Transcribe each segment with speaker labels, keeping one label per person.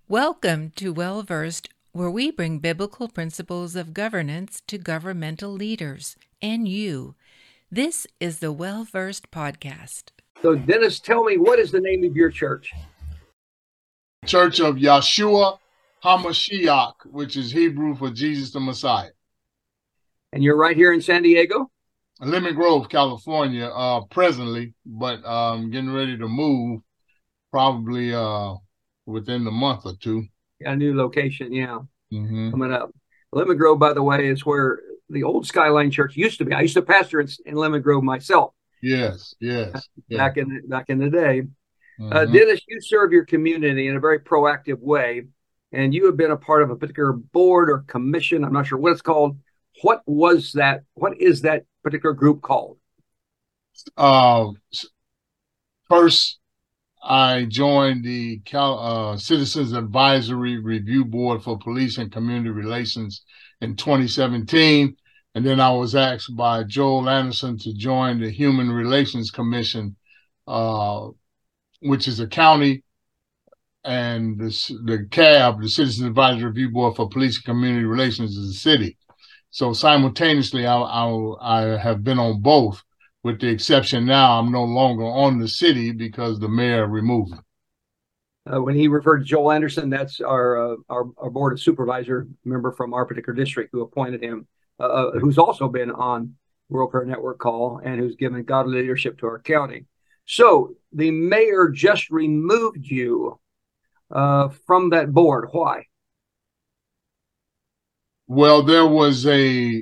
Speaker 1: Welcome to Well Versed, where we bring biblical principles of governance to governmental leaders and you. This is the Well Versed podcast.
Speaker 2: So, Dennis, tell me, what is the name of your church?
Speaker 3: Church of Yeshua HaMashiach, which is Hebrew for Jesus the Messiah.
Speaker 2: And you're right here in San Diego?
Speaker 3: Lemon Grove, California, presently, but getting ready to move probably within the month or two.
Speaker 2: A new location, yeah.
Speaker 3: Mm-hmm.
Speaker 2: Coming up. Lemon Grove, by the way, is where the old Skyline Church used to be. I used to pastor in Lemon Grove myself.
Speaker 3: Yes.
Speaker 2: Back in the day.
Speaker 3: Mm-hmm.
Speaker 2: Dennis, you serve your community in a very proactive way, and you have been a part of a particular board or commission. I'm not sure what it's called. What was that? What is that particular group called?
Speaker 3: First, I joined the Citizens Advisory Review Board for Police and Community Relations in 2017. And then I was asked by Joel Anderson to join the Human Relations Commission, which is a county, and the CAB, the Citizens Advisory Review Board for Police and Community Relations, is a city. So simultaneously, I have been on both, with the exception now I'm no longer on the city because the mayor removed me.
Speaker 2: When he referred to Joel Anderson, that's our board of supervisor member from our particular district who appointed him, who's also been on World Prayer Network call and who's given godly leadership to our county. So the mayor just removed you from that board. Why?
Speaker 3: Well, there was a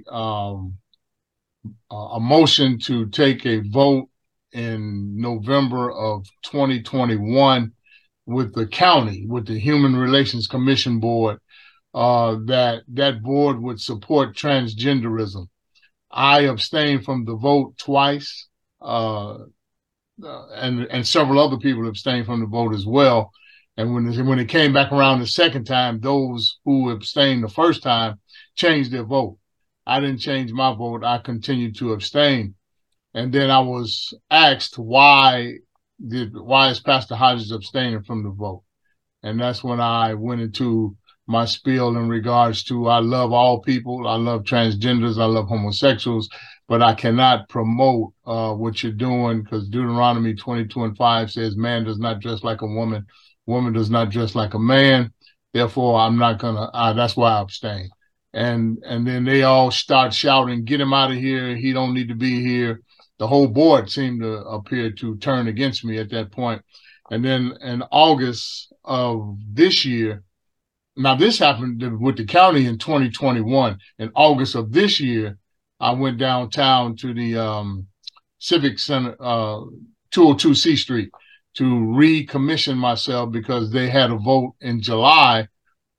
Speaker 3: motion to take a vote in November of 2021 with the county, with the Human Relations Commission Board, that board would support transgenderism. I abstained from the vote twice, and several other people abstained from the vote as well. And when it came back around the second time, those who abstained the first time changed their vote. I didn't change my vote. I continued to abstain. And then I was asked why is Pastor Hodges abstaining from the vote? And that's when I went into my spiel in regards to I love all people. I love transgenders. I love homosexuals, but I cannot promote what you're doing because Deuteronomy 22:5 says man does not dress like a woman. Woman does not dress like a man. Therefore, I'm not gonna. That's why I abstain. And then they all start shouting, "Get him out of here! He don't need to be here." The whole board seemed to appear to turn against me at that point. And then in August of this year, now this happened with the county in 2021. In August of this year, I went downtown to the Civic Center, 202 C Street, to recommission myself because they had a vote in July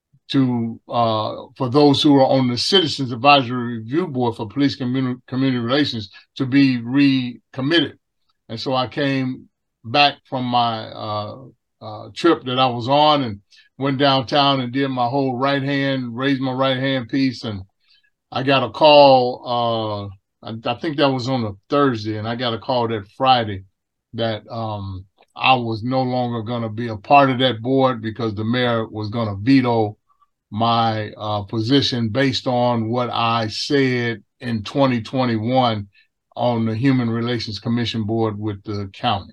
Speaker 3: for those who are on the Citizens Advisory Review Board for Police Community Relations to be recommitted. And so I came back from my trip that I was on and went downtown and did my whole raised my right hand piece. And I got a call, I think that was on a Thursday, and I got a call that Friday that I was no longer going to be a part of that board because the mayor was going to veto my position based on what I said in 2021 on the Human Relations Commission Board with the county.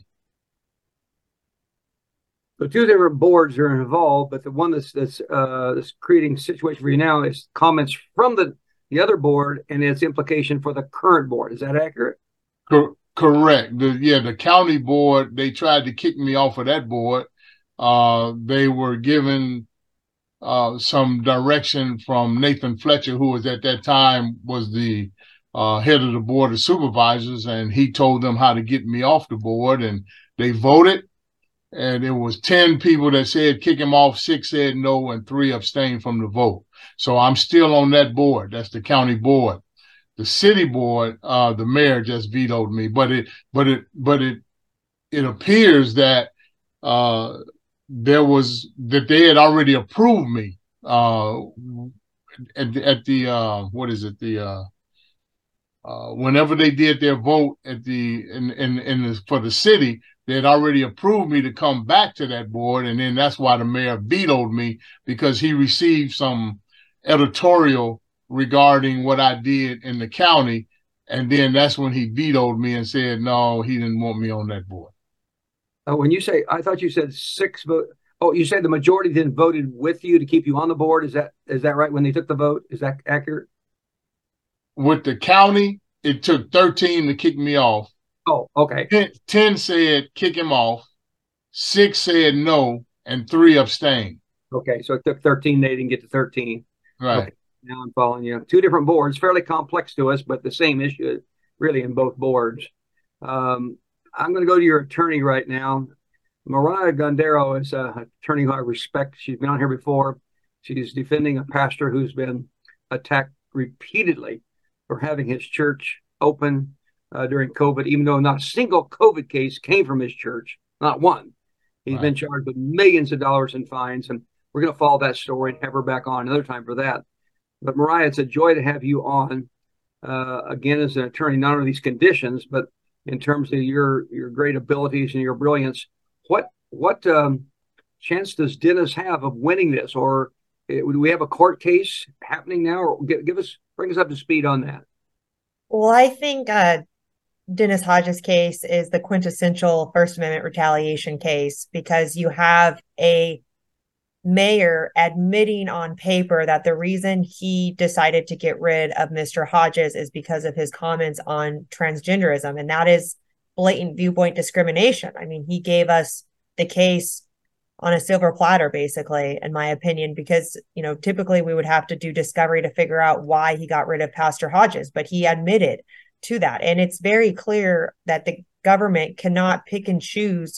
Speaker 2: So two different boards are involved, but the one that's creating a situation for you now is comments from the other board and its implication for the current board. Is that accurate?
Speaker 3: Correct. The county board, they tried to kick me off of that board. They were given some direction from Nathan Fletcher, who was at that time was the head of the board of supervisors, and he told them how to get me off the board, and they voted. And it was 10 people that said kick him off, 6 said no, and 3 abstained from the vote. So I'm still on that board. That's the county board. The city board, the mayor just vetoed me, but it appears that they had already approved me at the what is it, the whenever they did their vote at for the city, They had already approved me to come back to that board, and then that's why the mayor vetoed me, because he received some editorial regarding what I did in the county, and then that's when he vetoed me and said no, he didn't want me on that board.
Speaker 2: When you say, I thought you said 6 vote. Oh, you said the majority then voted with you to keep you on the board. Is that right? When they took the vote, is that accurate?
Speaker 3: With the county, it took 13 to kick me off.
Speaker 2: Oh, okay.
Speaker 3: 10 said kick him off, 6 said no, and 3 abstained.
Speaker 2: Okay, so it took 13. They didn't get to 13.
Speaker 3: Right.
Speaker 2: Okay, now I'm following you. 2 different boards, fairly complex to us, but the same issue really in both boards. I'm going to go to your attorney right now. Mariah Gondero is an attorney who I respect. She's been on here before. She's defending a pastor who's been attacked repeatedly for having his church open during COVID, even though not a single COVID case came from his church, not one. He's been charged with millions of dollars in fines, and we're going to follow that story and have her back on another time for that. But Mariah, it's a joy to have you on again as an attorney, not only these conditions, but in terms of your great abilities and your brilliance. What chance does Dennis have of winning this, or do we have a court case happening now, or bring us up to speed on that?
Speaker 4: Well, I think Dennis Hodges' case is the quintessential First Amendment retaliation case, because you have a mayor admitting on paper that the reason he decided to get rid of Mr. Hodges is because of his comments on transgenderism, and that is blatant viewpoint discrimination. I mean, he gave us the case on a silver platter, basically, in my opinion, because, typically we would have to do discovery to figure out why he got rid of Pastor Hodges, but he admitted to that. And it's very clear that the government cannot pick and choose,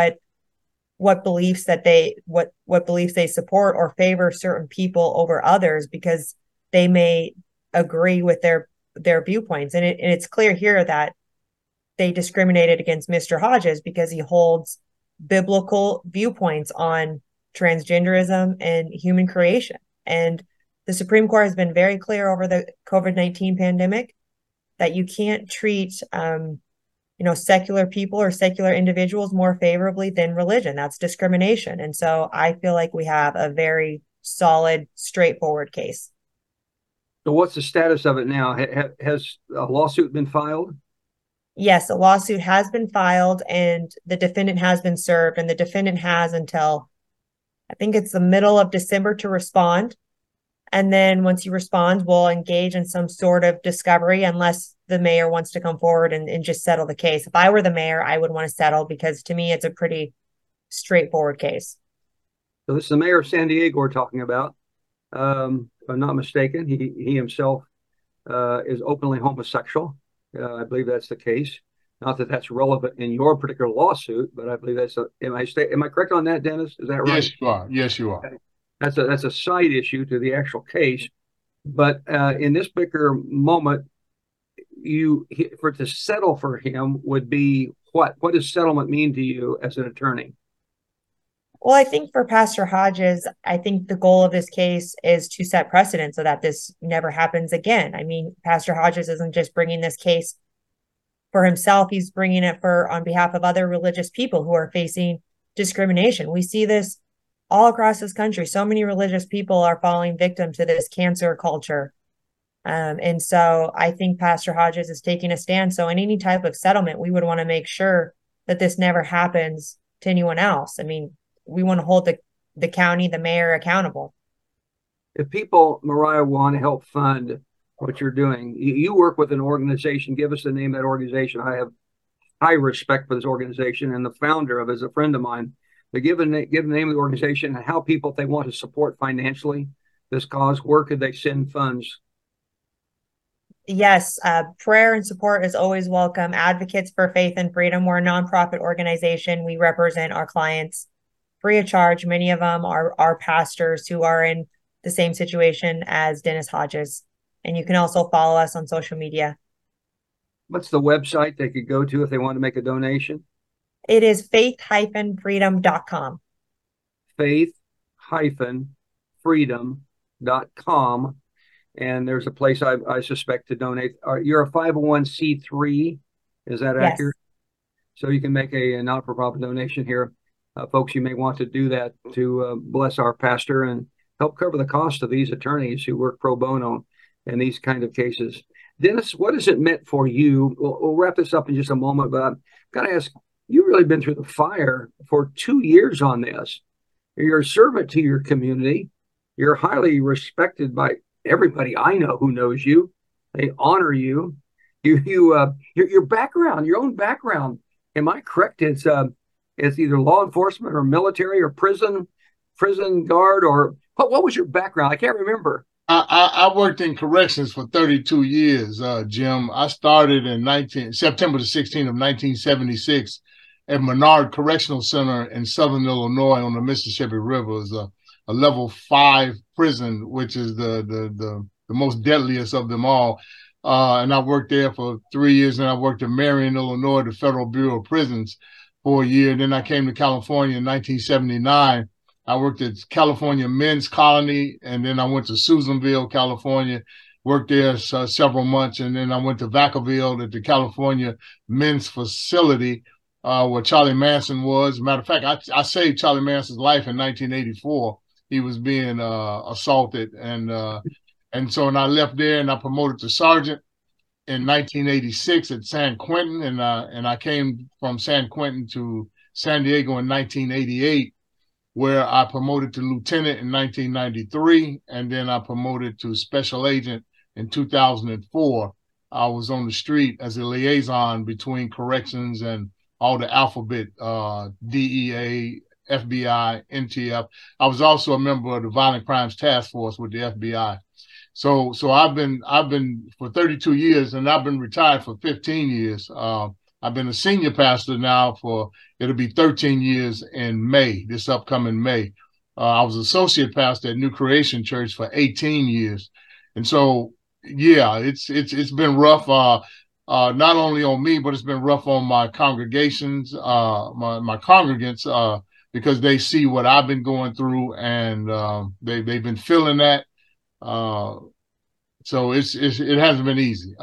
Speaker 4: what beliefs what beliefs they support or favor certain people over others, because they may agree with their viewpoints. And it's clear here that they discriminated against Mr. Hodges because he holds biblical viewpoints on transgenderism and human creation. And the Supreme Court has been very clear over the COVID-19 pandemic that you can't treat, secular people or secular individuals more favorably than religion. That's discrimination. And so I feel like we have a very solid, straightforward case.
Speaker 2: So what's the status of it now? Has a lawsuit been filed?
Speaker 4: Yes, a lawsuit has been filed and the defendant has been served, and the defendant has until, I think it's the middle of December, to respond. And then once he responds, we'll engage in some sort of discovery, unless the mayor wants to come forward and just settle the case. If I were the mayor, I would want to settle, because to me, it's a pretty straightforward case.
Speaker 2: So this is the mayor of San Diego we're talking about. If I'm not mistaken, he himself is openly homosexual. I believe that's the case. Not that that's relevant in your particular lawsuit, but I believe that's am I correct on that, Dennis? Is that right?
Speaker 3: Yes, you are. Yes, you are.
Speaker 2: Okay. That's a side issue to the actual case. But in this particular moment, to settle for him would be what? What does settlement mean to you as an attorney?
Speaker 4: Well, I think for Pastor Hodges, I think the goal of this case is to set precedent so that this never happens again. I mean, Pastor Hodges isn't just bringing this case for himself. He's bringing it on behalf of other religious people who are facing discrimination. We see this all across this country. So many religious people are falling victim to this cancer culture. And so I think Pastor Hodges is taking a stand. So in any type of settlement, we would want to make sure that this never happens to anyone else. I mean, we want to hold the county, the mayor accountable.
Speaker 2: If people, Mariah, want to help fund what you're doing, you work with an organization. Give us the name of that organization. I have high respect for this organization, and the founder of it is a friend of mine. But give the name of the organization and how people, if they want to support financially this cause, where could they send funds?
Speaker 4: Yes, prayer and support is always welcome. Advocates for Faith and Freedom, we're a nonprofit organization. We represent our clients free of charge. Many of them are pastors who are in the same situation as Dennis Hodges. And you can also follow us on social media.
Speaker 2: What's the website they could go to if they want to make a donation?
Speaker 4: It is faith-freedom.com.
Speaker 2: Faith-freedom.com. And there's a place I suspect to donate. You're a 501c3. Is that accurate? So you can make a not-for-profit donation here. Folks, you may want to do that to bless our pastor and help cover the cost of these attorneys who work pro bono in these kind of cases. Dennis, what has it meant for you? We'll wrap this up in just a moment, but I've got to ask, you've really been through the fire for 2 years on this. You're a servant to your community. You're highly respected by everybody I know who knows you. They honor you. Your background, your own background. Am I correct? It's either law enforcement or military or prison guard, or what was your background? I can't remember.
Speaker 3: I worked in corrections for 32 years, Jim. I started in September the 16th of 1976 at Menard Correctional Center in Southern Illinois on the Mississippi River. It's a level 5 prison, which is the most deadliest of them all. And I worked there for 3 years, and I worked in Marion, Illinois, the Federal Bureau of Prisons for a year. Then I came to California in 1979. I worked at California Men's Colony, and then I went to Susanville, California, worked there several months, and then I went to Vacaville at the California Men's Facility, where Charlie Manson was. Matter of fact, I saved Charlie Manson's life in 1984. He was being assaulted, and so I left there, and I promoted to sergeant in 1986 at San Quentin, and I came from San Quentin to San Diego in 1988. Where I promoted to lieutenant in 1993, and then I promoted to special agent in 2004. I was on the street as a liaison between corrections and all the alphabet, DEA, FBI, NTF. I was also a member of the Violent Crimes Task Force with the FBI. So I've been for 32 years, and I've been retired for 15 years. I've been a senior pastor now it'll be 13 years in May, this upcoming May. I was associate pastor at New Creation Church for 18 years. And so, yeah, it's been rough, not only on me, but it's been rough on my congregations, my congregants, because they see what I've been going through, and they've been feeling that. So it hasn't been easy.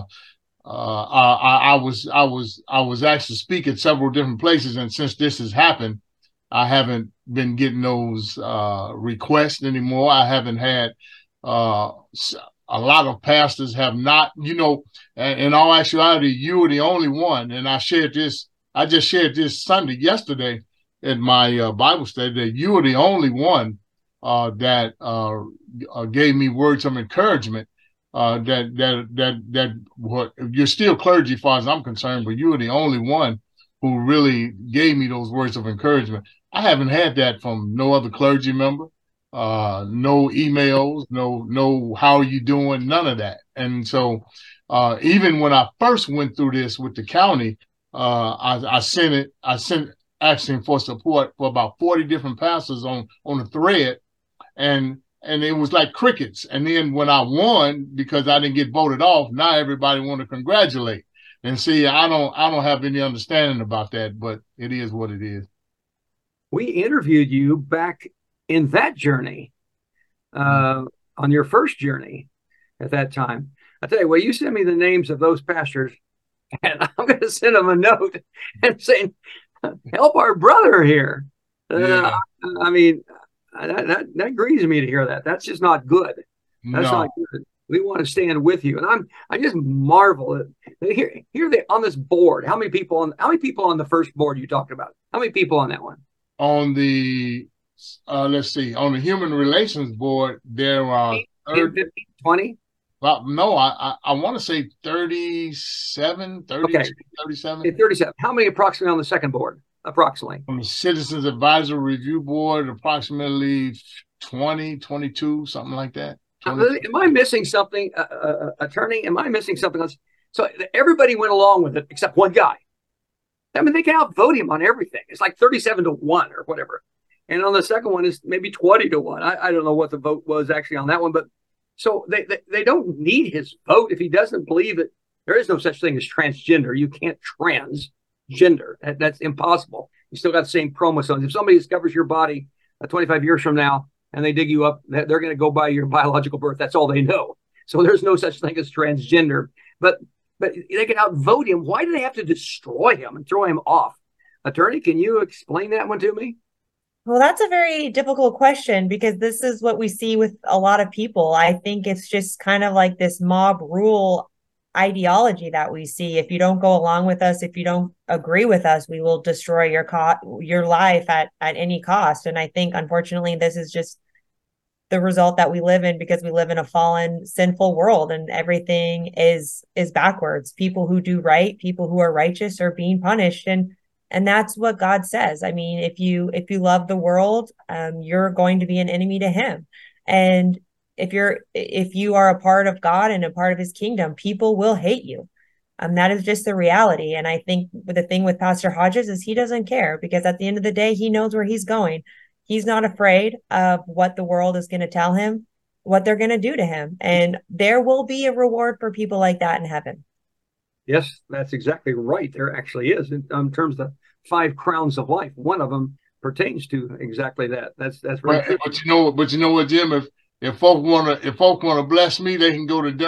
Speaker 3: I was asked to speak at several different places, and since this has happened, I haven't been getting those requests anymore. I haven't had a lot of pastors have not. In all actuality, you were the only one, and I just shared this yesterday at my Bible study, that you were the only one that gave me words of encouragement. You're still clergy as far as I'm concerned, but you were the only one who really gave me those words of encouragement. I haven't had that from no other clergy member, no emails, no how are you doing, none of that. And so even when I first went through this with the county, I sent asking for support for about 40 different pastors on a thread, and it was like crickets. And then when I won, because I didn't get voted off, now everybody want to congratulate. And see, I don't have any understanding about that, but it is what it is.
Speaker 2: We interviewed you back in that journey, on your first journey at that time. I tell you, well, you send me the names of those pastors, and I'm going to send them a note and saying, help our brother here.
Speaker 3: Yeah.
Speaker 2: I mean, that grieves me to hear that. That's just not good. That's not good. We want to stand with you. And I just marvel at here on this board. How many people on the first board you talked about? How many people on that one?
Speaker 3: On the let's see, on the Human Relations Board, there are
Speaker 2: 15, 20.
Speaker 3: Well, no, I want to say 37, 32,
Speaker 2: okay.
Speaker 3: 37.
Speaker 2: Okay, 37. How many approximately on the second board? Approximately.
Speaker 3: On the Citizens Advisory Review Board, approximately 20, 22, something like that.
Speaker 2: Am I missing something, attorney? Am I missing something else? So everybody went along with it except one guy. I mean, they can outvote him on everything. It's like 37-1 or whatever. And on the second one is maybe 20-1. I don't know what the vote was actually on that one, but so they don't need his vote if he doesn't believe it. There is no such thing as transgender. You can't transgender. That's impossible. You still got the same chromosomes. If somebody discovers your body 25 years from now and they dig you up, they're going to go by your biological birth. That's all they know. So there's no such thing as transgender. But but they can outvote him. Why do they have to destroy him and throw him off? Attorney, can you explain that one to me?
Speaker 4: Well, that's a very difficult question because this is what we see with a lot of people. I think it's just kind of like this mob rule ideology that we see. If you don't go along with us, if you don't agree with us, we will destroy your life at any cost. And I think, unfortunately, this is just the result that we live in because we live in a fallen, sinful world, and everything is backwards. People who do right, people who are righteous, are being punished, and that's what God says. I mean, if you love the world, you're going to be an enemy to Him, and if you are a part of God and a part of His kingdom, people will hate you. That is just the reality. And I think the thing with Pastor Hodges is he doesn't care because at the end of the day, he knows where he's going. He's not afraid of what the world is going to tell him, what they're going to do to him. And there will be a reward for people like that in heaven.
Speaker 2: Yes, that's exactly right. There actually is in terms of 5 crowns of life. One of them pertains to exactly that. That's very true.
Speaker 3: But you know what, Jim? If folk want to bless me, they can go to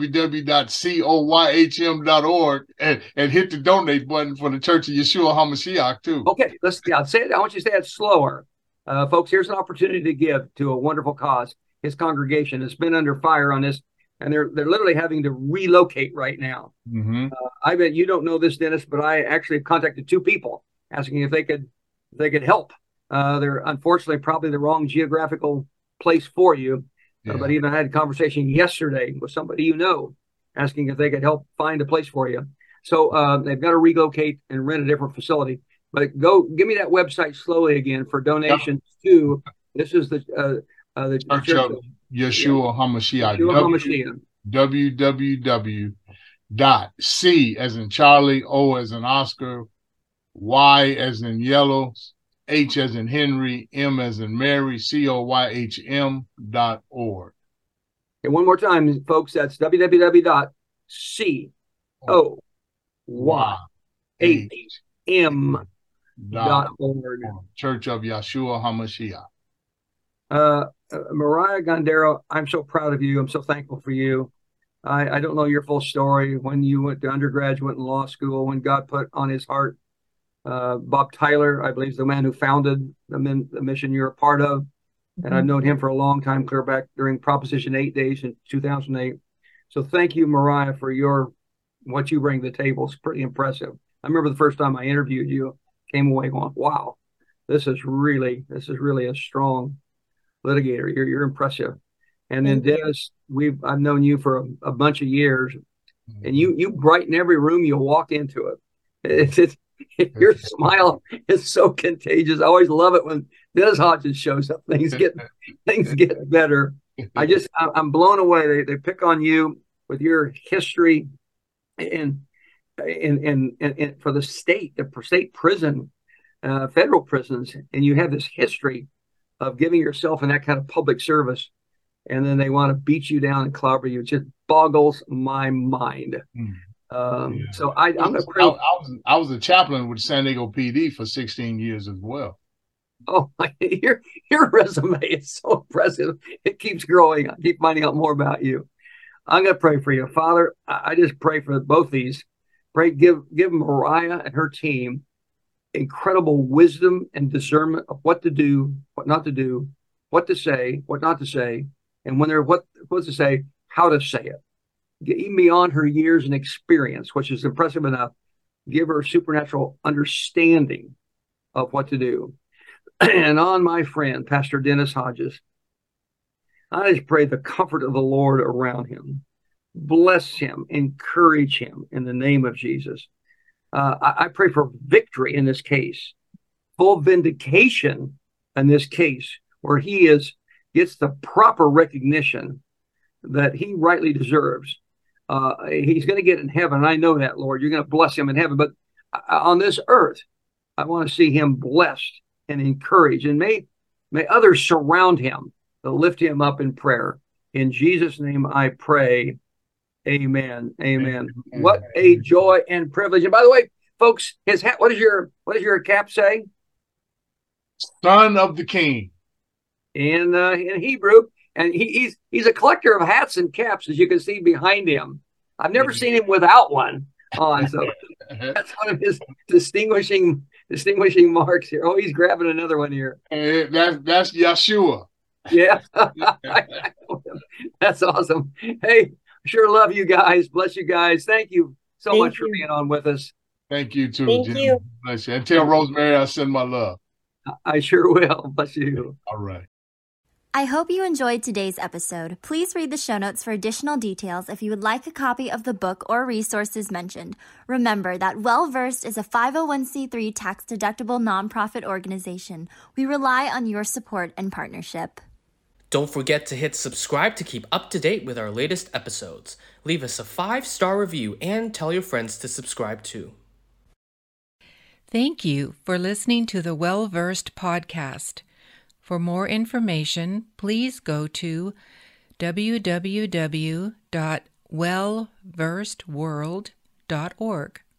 Speaker 3: www.coyhm.org and hit the donate button for the Church of Yeshua HaMashiach too.
Speaker 2: Okay, say it. I want you to say it slower. Folks, here's an opportunity to give to a wonderful cause. His congregation has been under fire on this, and they're literally having to relocate right now.
Speaker 3: Mm-hmm.
Speaker 2: I bet you don't know this, Dennis, but I actually have contacted 2 people asking if they could help. They're unfortunately probably the wrong geographical place for you.
Speaker 3: Yeah.
Speaker 2: But even I had a conversation yesterday with somebody asking if they could help find a place for you. So they've got to relocate and rent a different facility. But give me that website slowly again for donations to. This is the
Speaker 3: Church of Yeshua HaMashiach. www.C as in Charlie, O as in Oscar, Y as in yellow, H as in Henry, M as in Mary, COYHM.org.
Speaker 2: And one more time, folks, that's www.COYHM.org.
Speaker 3: Church of Yeshua HaMashiach.
Speaker 2: Mariah Gondero, I'm so proud of you. I'm so thankful for you. I don't know your full story when you went to undergraduate and law school, when God put on his heart. Bob Tyler, I believe, is the man who founded the mission you're a part of. And I've known him for a long time, clear back during Proposition 8 days in 2008. So thank you, Mariah, for what you bring to the table. It's pretty impressive. I remember the first time I interviewed you, came away going, wow, this is really a strong litigator. You're impressive. And then Dennis, I've known you for a bunch of years, and you brighten every room you walk into it. Your smile is so contagious. I always love it when Dennis Hodges shows up. Things get better. I'm blown away. They pick on you with your history and for the state prison, federal prisons, and you have this history of giving yourself in that kind of public service, and then they want to beat you down and clobber you. It just boggles my mind. So I'm going to pray.
Speaker 3: I was a chaplain with San Diego PD for 16 years as well.
Speaker 2: Oh, your resume is so impressive. It keeps growing. I keep finding out more about you. I'm going to pray for you. Father, I just pray for both these. Pray, give Mariah and her team incredible wisdom and discernment of what to do, what not to do, what to say, what not to say, and when they're what to say, how to say it. Even beyond her years and experience, which is impressive enough, give her supernatural understanding of what to do. And on my friend, Pastor Dennis Hodges, I just pray the comfort of the Lord around him. Bless him, encourage him in the name of Jesus. I pray for victory in this case, full vindication in this case, where he gets the proper recognition that he rightly deserves. He's going to get in heaven. I know that, Lord. You're going to bless him in heaven. But on this earth, I want to see him blessed and encouraged. And may others surround him to lift him up in prayer. In Jesus' name I pray. Amen. Amen. What a joy and privilege. And by the way, folks, his hat, what does your cap say?
Speaker 3: Son of the King.
Speaker 2: In Hebrew. And he's a collector of hats and caps, as you can see behind him. I've never seen him without one on. So that's one of his distinguishing marks here. Oh, he's grabbing another one here.
Speaker 3: That's Yeshua.
Speaker 2: Yeah. That's awesome. Hey, sure love you guys. Bless you guys. Thank you so much for being on with us.
Speaker 3: Thank you too,
Speaker 4: Thank
Speaker 3: Jim.
Speaker 4: you.
Speaker 3: Bless you. And tell Rosemary I send my love.
Speaker 2: I sure will. Bless you.
Speaker 3: All right.
Speaker 5: I hope you enjoyed today's episode. Please read the show notes for additional details if you would like a copy of the book or resources mentioned. Remember that Well Versed is a 501c3 tax-deductible nonprofit organization. We rely on your support and partnership.
Speaker 6: Don't forget to hit subscribe to keep up to date with our latest episodes. Leave us a 5-star review and tell your friends to subscribe too.
Speaker 1: Thank you for listening to the Well Versed podcast. For more information, please go to www.wellversedworld.org.